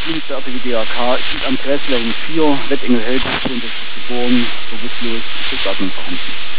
dienstfertige DRK sieht am Gresslevel 4 Wettengel Helgood 64 geboren, bewusstlos, Bestattung vorhanden.